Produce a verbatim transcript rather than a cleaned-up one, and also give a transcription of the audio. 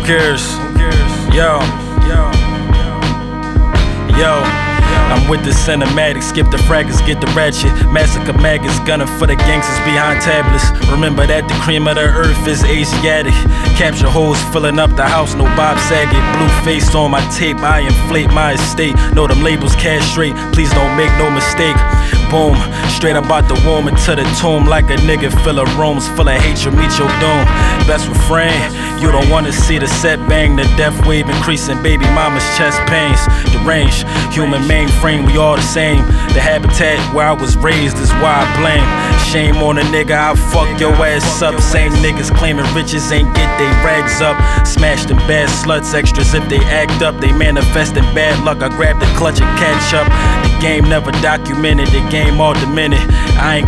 cares? Yo, yo, yo. I'm with the cinematic, skip the fragments, get the ratchet. Massacre maggots, gunning for the gangsters behind tablets. Remember that the cream of the earth is Asiatic. Capture hoes filling up the house, no Bob Saget. Blue face on my tape, I inflate my estate. Know them labels cash straight, please don't make no mistake. Boom, straight about the womb into the tomb. Like a nigga full of rooms, full of hatred, meet your doom. Best refrain, you don't wanna see the set bang. The death wave increasing, baby mama's chest pains. The range, human mainframe, we all the same. The habitat where I was raised is why I blame. Shame on a nigga, I fuck your ass up. Same niggas claiming riches ain't get they rags up. Smash them bad sluts, extras if they act up. They manifesting bad luck, I grab the clutch and catch up. The game never documented, the game all demented. I ain't